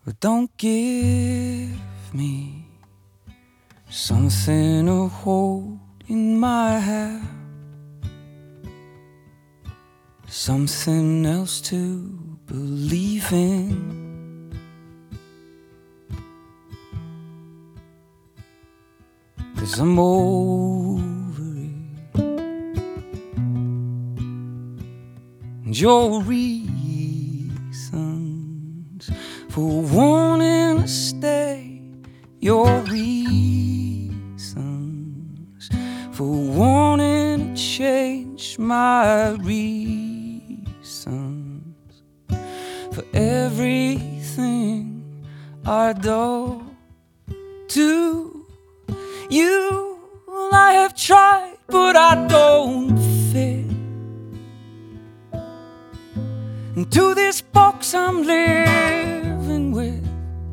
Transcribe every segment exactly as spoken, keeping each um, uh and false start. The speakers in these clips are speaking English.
But don't give me something to hold in my hand, something else to believe in. 'Cause I'm over it, and your reasons for wanting to stay, your reasons for wanting to change, my reasons for everything I do to you. I have tried, but I don't fit into this box I'm living with.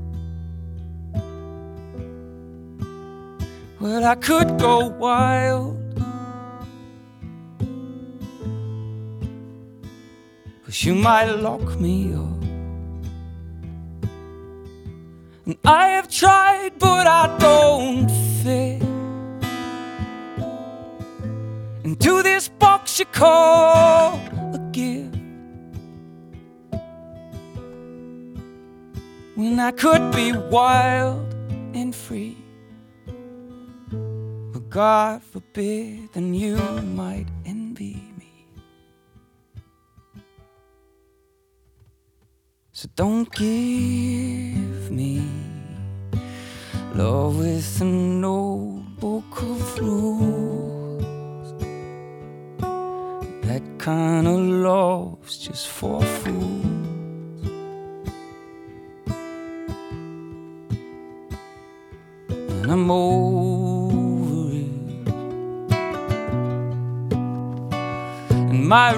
Well, I could go wild, but you might lock me up. And I have tried, but I don't fit into this box you call a gift. When I could be wild and free, but God forbid, then you might envy me. So don't give me love with a notebook of rules. That kind of love's just for fools. And I'm over it, and my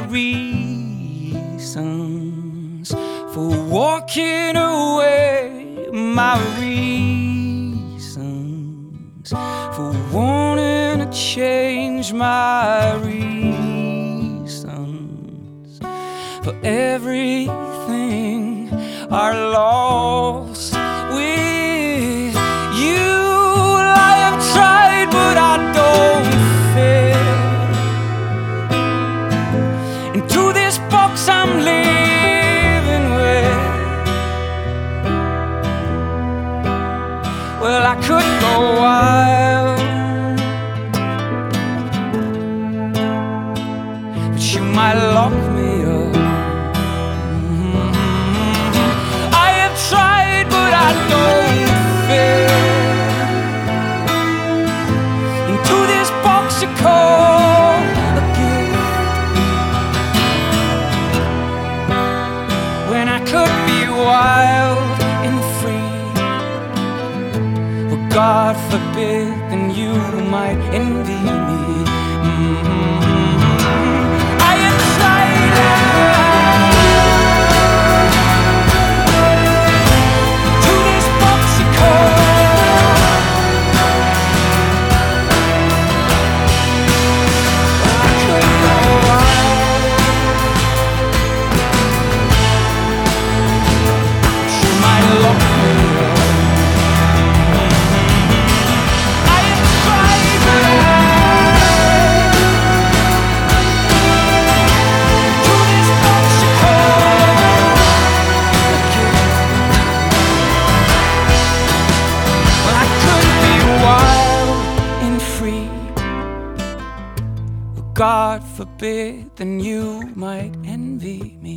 reasons for walking away, my reasons for wanting to change, my reasons for everything are lost with you. I have tried, but I don't fit into this box I'm living with. Well, I could go wild, but you might lock me up. Mm-hmm. I have tried, but I don't fit into this box you call a gift. When I could be wild and free, well, God forbid, then you might envy me. Mm-hmm. I have tried to this box you call. Well, I could go wild, but you might lock me up. I have tried, but I to this box you call a gift. Well, I could be wild and free, but God forbid, then you might envy me.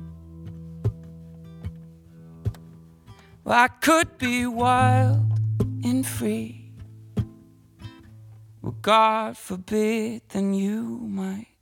Well, I could be wild and free, well, God forbid, then you might